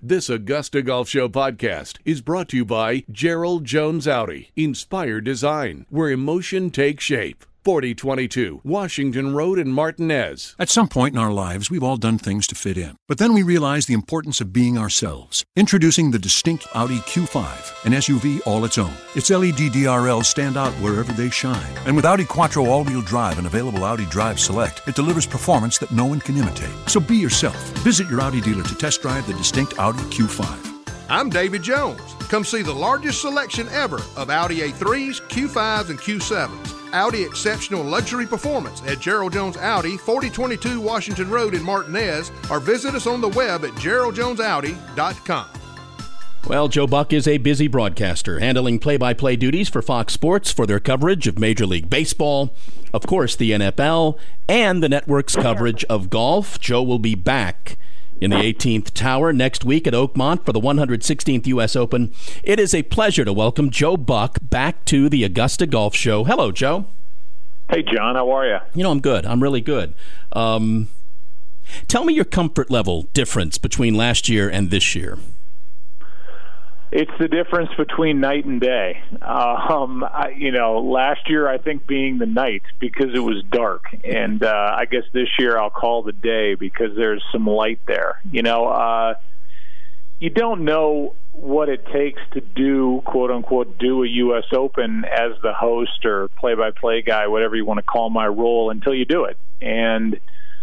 This Augusta Golf Show podcast is brought to you by Gerald Jones Audi. Inspire design, where emotion takes shape. 4022 Washington Road in Martinez. At some point in our lives, we've all done things to fit in. But then we realize the importance of being ourselves. Introducing the distinct Audi Q5, an SUV all its own. Its LED DRLs stand out wherever they shine. And with Audi Quattro all-wheel drive and available Audi Drive Select, it delivers performance that no one can imitate. So be yourself. Visit your Audi dealer to test drive the distinct Audi Q5. I'm David Jones. Come see the largest selection ever of Audi A3s, Q5s, and Q7s. Audi Exceptional Luxury Performance at Gerald Jones Audi, 4022 Washington Road in Martinez, or visit us on the web at geraldjonesaudi.com. Well, Joe Buck is a busy broadcaster, handling play-by-play duties for Fox Sports for their coverage of Major League Baseball, of course the NFL, and the network's coverage of golf. Joe will be back in the 18th Tower next week at Oakmont for the 116th U.S. Open. It is a pleasure to welcome Joe Buck back to the Augusta Golf Show. Hello, Joe. Hey, John. How are you? You know, I'm good. I'm really good. Tell me your comfort level difference between last year and this year. It's the difference between night and day. Last year I think being the night because it was dark, and I guess this year I'll call the day because there's some light there. You don't know what it takes to do, quote unquote, do a U.S. Open as the host or play-by-play guy, whatever you want to call my role, until you do it. And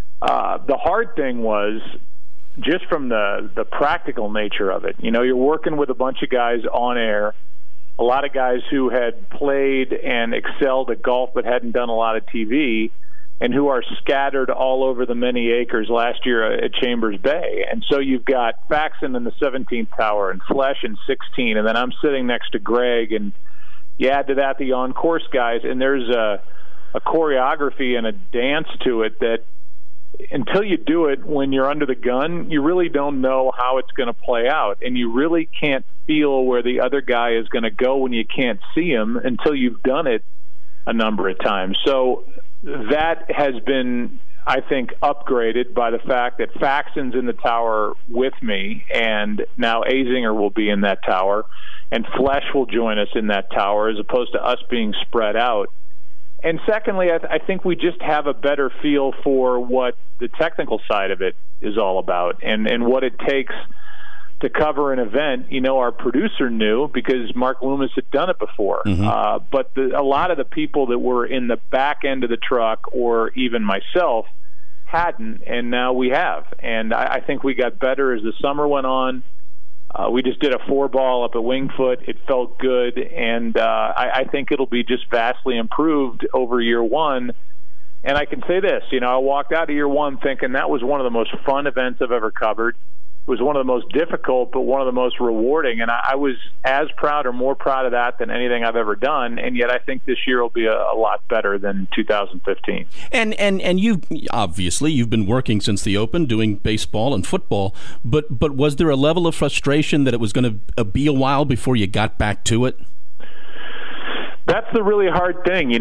the hard thing was just from the practical nature of it. You're working with a bunch of guys on air, a lot of guys who had played and excelled at golf but hadn't done a lot of TV, and who are scattered all over the many acres last year at Chambers Bay. And so you've got Faxon in the 17th Tower and Flesh in 16, and then I'm sitting next to Greg, and you add to that the on-course guys, and there's a choreography and a dance to it that until you do it when you're under the gun, you really don't know how it's going to play out, and you really can't feel where the other guy is going to go when you can't see him until you've done it a number of times. So that has been, I think, upgraded by the fact that Faxon's in the tower with me, and now Azinger will be in that tower, and Flesh will join us in that tower as opposed to us being spread out. And secondly, I think we just have a better feel for what the technical side of it is all about and what it takes to cover an event. Our producer knew because Mark Loomis had done it before. Mm-hmm. But a lot of the people that were in the back end of the truck, or even myself, hadn't, and now we have. And I think we got better as the summer went on. We just did a 4-ball up at Wingfoot. It felt good, and I think it'll be just vastly improved over year one. And I can say this, I walked out of year one thinking that was one of the most fun events I've ever covered. It was one of the most difficult, but one of the most rewarding, and I was as proud or more proud of that than anything I've ever done, and yet I think this year will be a lot better than 2015. And you've been working since the Open, doing baseball and football, but was there a level of frustration that it was going to be a while before you got back to it? That's the really hard thing,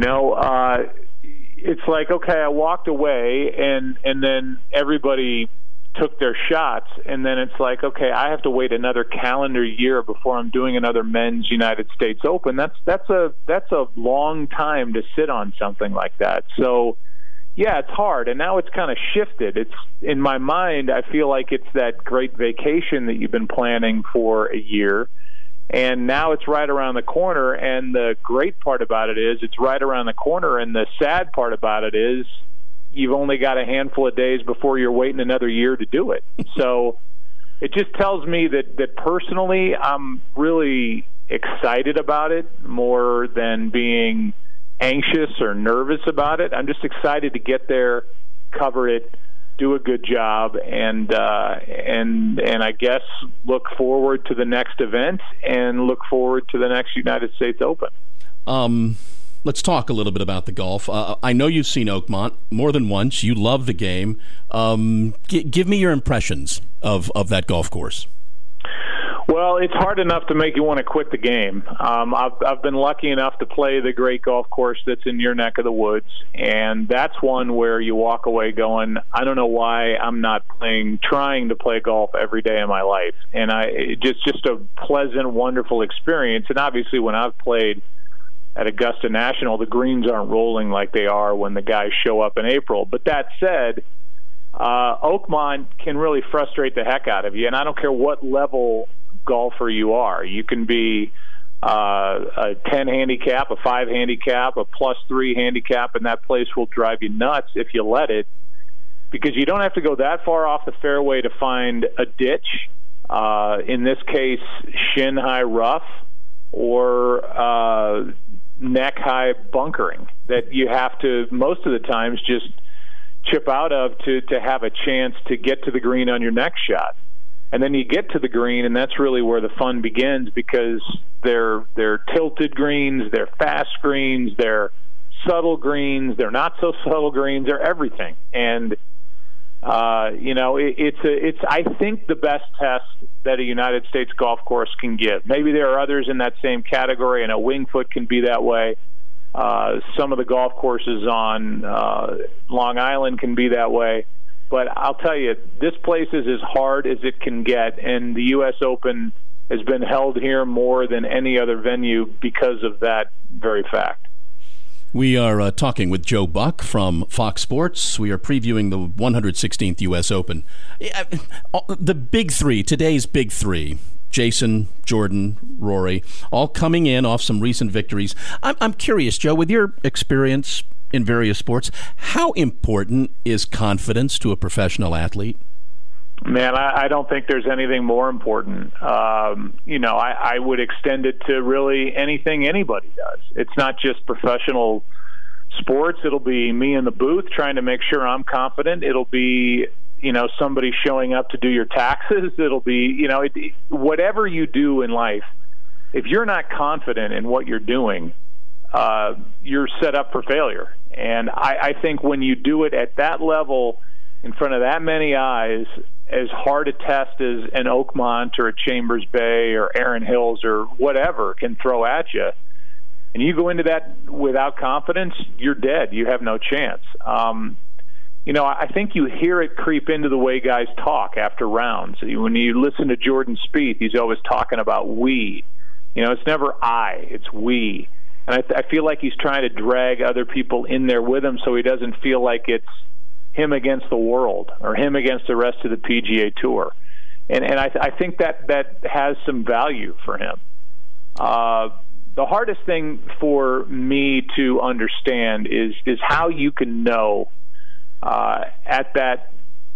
It's like, okay, I walked away, and then everybody took their shots, and then it's like, okay, I have to wait another calendar year before I'm doing another men's United States Open. That's a long time to sit on something like that. So yeah, it's hard, and now it's kind of shifted. It's in my mind, I feel like it's that great vacation that you've been planning for a year, and now it's right around the corner. And the great part about it is it's right around the corner, and the sad part about it is you've only got a handful of days before you're waiting another year to do it. So it just tells me that personally I'm really excited about it more than being anxious or nervous about it. I'm just excited to get there, cover it, do a good job, and I guess look forward to the next event and look forward to the next United States Open. Let's talk a little bit about the golf. I know you've seen Oakmont more than once. You love the game. Give me your impressions of that golf course. Well, it's hard enough to make you want to quit the game. I've been lucky enough to play the great golf course that's in your neck of the woods, and that's one where you walk away going, I don't know why I'm not trying to play golf every day of my life. And just a pleasant, wonderful experience. And obviously when I've played at Augusta National, the greens aren't rolling like they are when the guys show up in April. But that said, Oakmont can really frustrate the heck out of you, and I don't care what level golfer you are. You can be a 10 handicap, a 5 handicap, a +3 handicap, and that place will drive you nuts if you let it, because you don't have to go that far off the fairway to find a ditch, in this case shin-high rough or neck-high bunkering that you have to most of the times just chip out of to have a chance to get to the green on your next shot. And then you get to the green, and that's really where the fun begins, because they're tilted greens, they're fast greens, they're subtle greens, they're not so subtle greens, they're everything. And it's I think the best test that a United States golf course can give. Maybe there are others in that same category, and a Wingfoot can be that way. Some of the golf courses on Long Island can be that way. But I'll tell you, this place is as hard as it can get, and the U.S. Open has been held here more than any other venue because of that very fact. We are talking with Joe Buck from Fox Sports. We are previewing the 116th U.S. Open. The big three, today's big three, Jason, Jordan, Rory, all coming in off some recent victories. I'm curious, Joe, with your experience in various sports, how important is confidence to a professional athlete? Man, I don't think there's anything more important. I would extend it to really anything anybody does. It's not just professional sports. It'll be me in the booth trying to make sure I'm confident. It'll be, somebody showing up to do your taxes. It'll be, whatever you do in life, if you're not confident in what you're doing, you're set up for failure. And I think when you do it at that level, in front of that many eyes, as hard a test as an Oakmont or a Chambers Bay or Erin Hills or whatever can throw at you, and you go into that without confidence, you're dead. You have no chance. I think you hear it creep into the way guys talk after rounds. When you listen to Jordan Spieth, he's always talking about we. It's never I, it's we. And I feel like he's trying to drag other people in there with him so he doesn't feel like it's him against the world or him against the rest of the PGA Tour. And I think that has some value for him. The hardest thing for me to understand is how you can know at that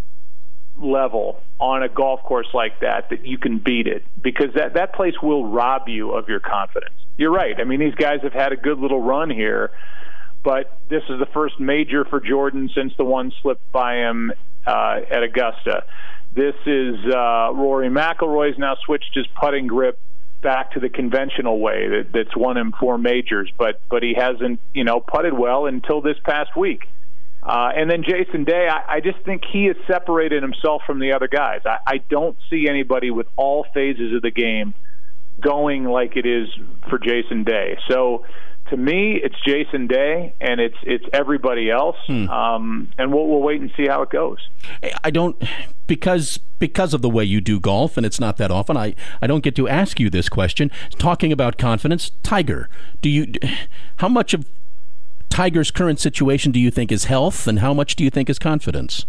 level on a golf course like that you can beat it, because that place will rob you of your confidence. You're right. I mean, these guys have had a good little run here, but this is the first major for Jordan since the one slipped by him at Augusta. This is Rory McIlroy's now switched his putting grip back to the conventional way that's won him 4 majors, but he hasn't putted well until this past week. And then Jason Day, I just think he has separated himself from the other guys. I don't see anybody with all phases of the game going like it is for Jason Day. So to me, it's Jason Day, and it's everybody else. And we'll wait and see how it goes. I don't, because of the way you do golf, and it's not that often, I don't get to ask you this question. Talking about confidence, Tiger, how much of Tiger's current situation do you think is health, and how much do you think is confidence?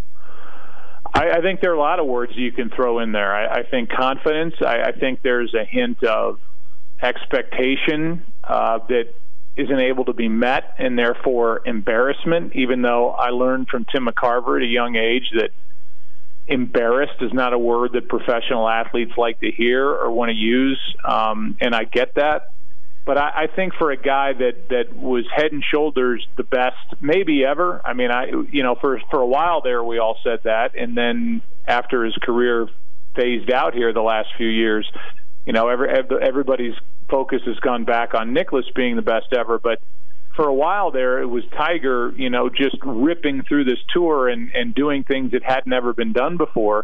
I think there are a lot of words you can throw in there. I think confidence. I think there's a hint of expectation that isn't able to be met, and therefore embarrassment, even though I learned from Tim McCarver at a young age that embarrassed is not a word that professional athletes like to hear or want to use, and I get that. But I think for a guy that was head and shoulders the best maybe ever. I mean, for a while there we all said that, and then after his career phased out here the last few years, everybody's focus has gone back on Nicklaus being the best ever. But for a while there, it was Tiger, just ripping through this tour and doing things that had never been done before.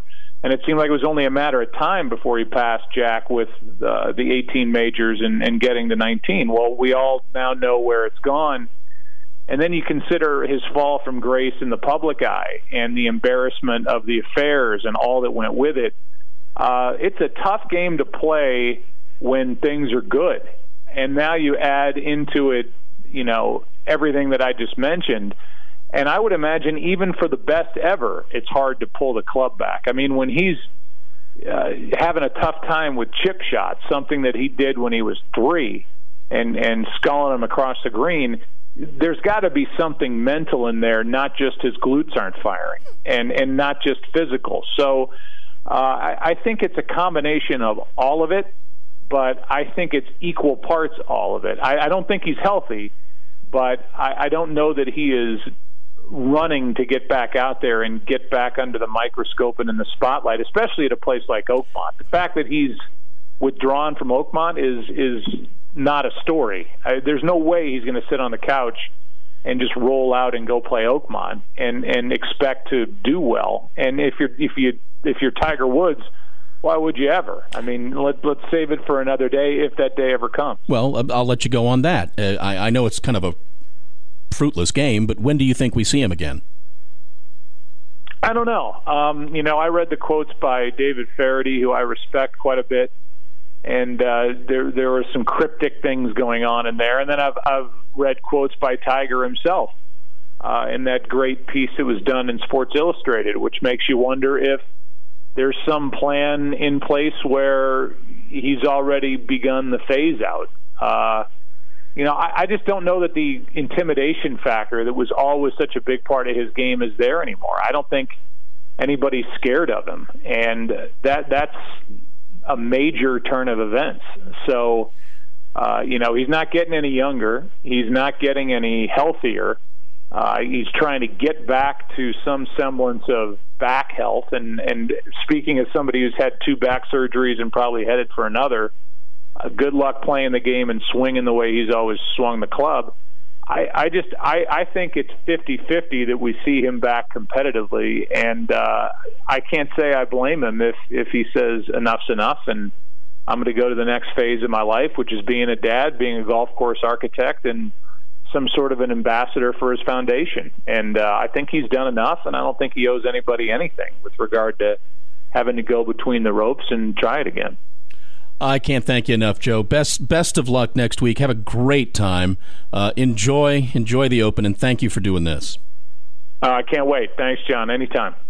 And it seemed like it was only a matter of time before he passed Jack with the 18 majors and getting to 19. Well, we all now know where it's gone. And then you consider his fall from grace in the public eye and the embarrassment of the affairs and all that went with it. It's a tough game to play when things are good. And now you add into it, everything that I just mentioned. And I would imagine even for the best ever, it's hard to pull the club back. I mean, when he's having a tough time with chip shots, something that he did when he was 3, and sculling them across the green, there's got to be something mental in there, not just his glutes aren't firing, and not just physical. So I think it's a combination of all of it, but I think it's equal parts all of it. I don't think he's healthy, but I don't know that he is running to get back out there and get back under the microscope and in the spotlight, especially at a place like Oakmont. The fact that he's withdrawn from Oakmont is not a story. There's no way he's going to sit on the couch and just roll out and go play Oakmont and expect to do well. And if you're Tiger Woods, why would you ever? I mean, let's save it for another day if that day ever comes. Well, I'll let you go on that. I know it's kind of a fruitless game, but when do you think we see him again? I don't know. I read the quotes by David Faraday, who I respect quite a bit, and there were some cryptic things going on in there. And then I've read quotes by Tiger himself in that great piece that was done in Sports Illustrated, which makes you wonder if there's some plan in place where he's already begun the phase out. I just don't know that the intimidation factor that was always such a big part of his game is there anymore. I don't think anybody's scared of him, and that's a major turn of events. So, he's not getting any younger. He's not getting any healthier. He's trying to get back to some semblance of back health. And speaking as somebody who's had 2 back surgeries and probably headed for another, good luck playing the game and swinging the way he's always swung the club. I think it's 50-50 that we see him back competitively, and I can't say I blame him if he says enough's enough and I'm going to go to the next phase of my life, which is being a dad, being a golf course architect, and some sort of an ambassador for his foundation. And I think he's done enough, and I don't think he owes anybody anything with regard to having to go between the ropes and try it again. I can't thank you enough, Joe. Best of luck next week. Have a great time. Enjoy the Open, and thank you for doing this. I can't wait. Thanks, John. Anytime.